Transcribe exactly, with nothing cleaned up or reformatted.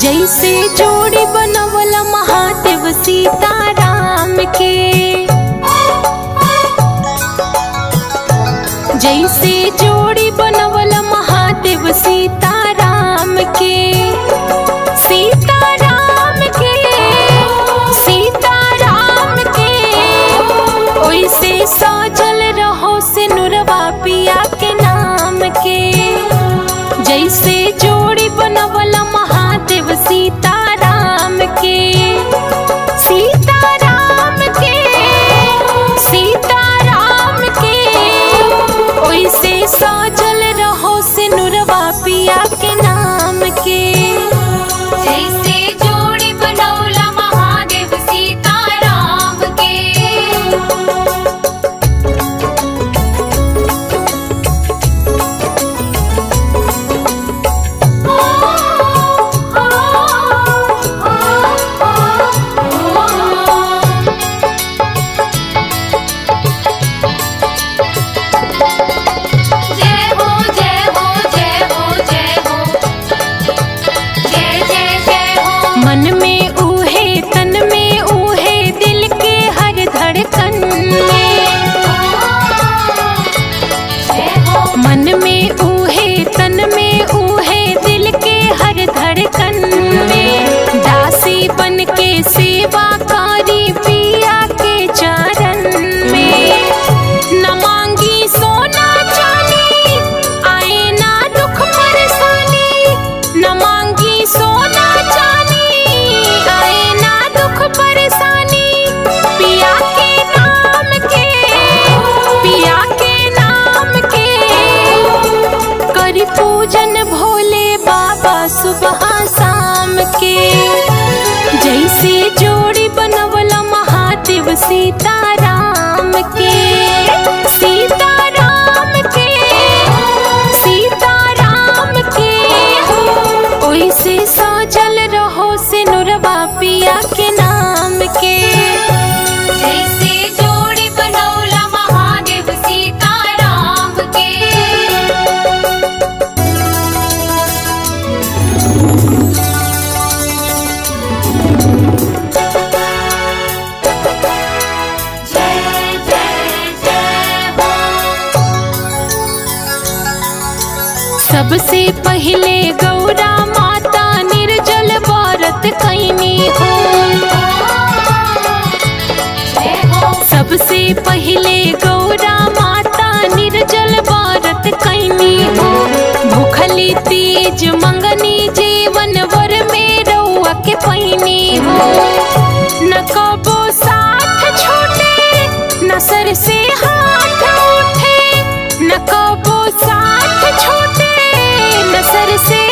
जैसे जोड़ी बनवल महादेव सीताराम के, जैसे जोड़ी बनवल महादेव सीताराम के, सीताराम के सीताराम के ओइसे सजल रहो से नुरवा पिया के नाम के। जैसे जोड़ी बनवल महादेव सीताराम के, सीताराम के सीताराम के ओइसे सजल रहो से नुरवा पिया के नाम के। जैसे जोड़ी बनौला महादेव सीताराम के। मन में ऊहे तन में ऊहे दिल के हर धड़कन में, मन में ऊहे तन में ऊहे दिल के हर धड़कन में। दासी बन के सेवा कारी पिया के चरण में, न मांगी सोना चांदी आए ना दुख परेशानी, न मांगी सोना पिया के नाम के पिया के नाम के करी पूजन भोले बाबा सुबह शाम के। जैसे जोड़ी बनवल महादेव सीताराम के, सीताराम के सीताराम के ओइसे सजल रहो से नुरवा पिया के नाम के। जैसे जोड़ी बनौला महादेव सीताराम के। जय जय जय हो। सबसे पहले गौरा माता निर्जल व्रत कैनी हो, सबसे पहले गौरा माता निर्जल व्रत कैनी हो। भूखली तीज मंगनी जीवन वर में रउआ के पैनी हो। न कबो साथ छूटे न सर से हाथ उठे, न कबो साथ छूटे न सर से